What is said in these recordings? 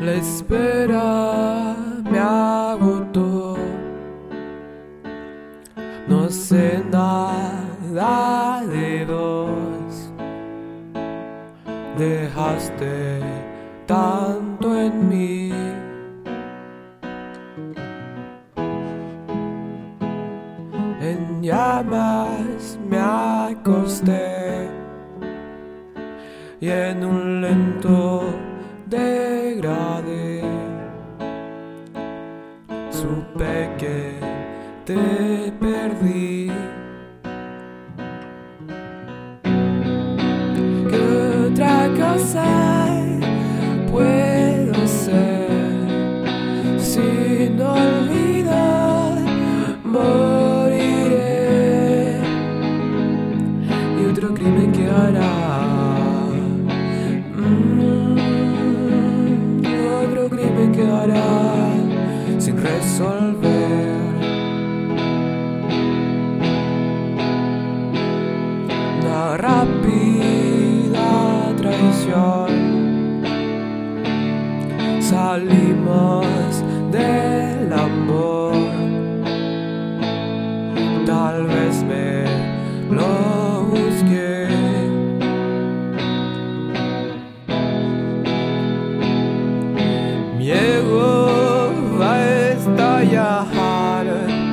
La espera me agotó. No sé nada de vos. Dejaste tanto en mí. En llamas me acosté y en un lento degradé supe que te perdí. ¿Qué otra cosa puedo ser sin olvidar? Moriré y otro crimen que hará. Otro crimen que hará sin resolver. Una rápida traición. Salimos del amor. Tal vez me lo busqué. Mi ego va a estallar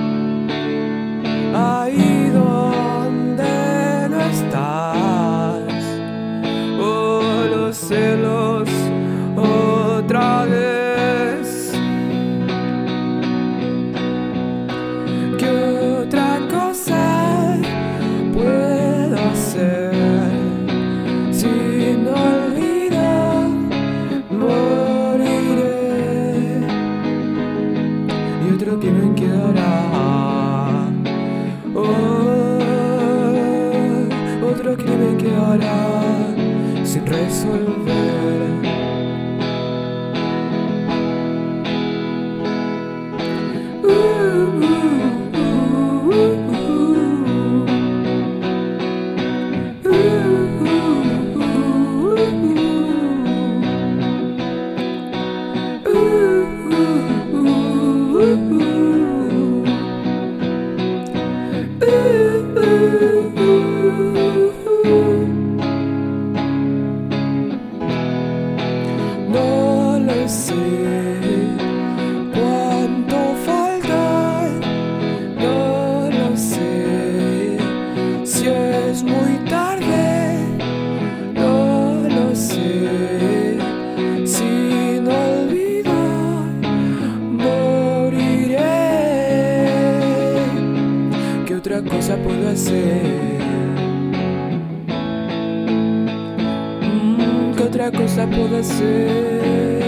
ahí donde no estás. Oh, los celos otra vez. ¿Qué otra cosa puedo hacer sin olvidar? Moriré y otro que me quedará. Oh, otro que me quedará sin resolver. No lo sé cuánto falta, no lo sé si es muy tarde, no lo sé, sin olvidar moriré. ¿Qué otra cosa puedo hacer? ¿Qué otra cosa puedo hacer?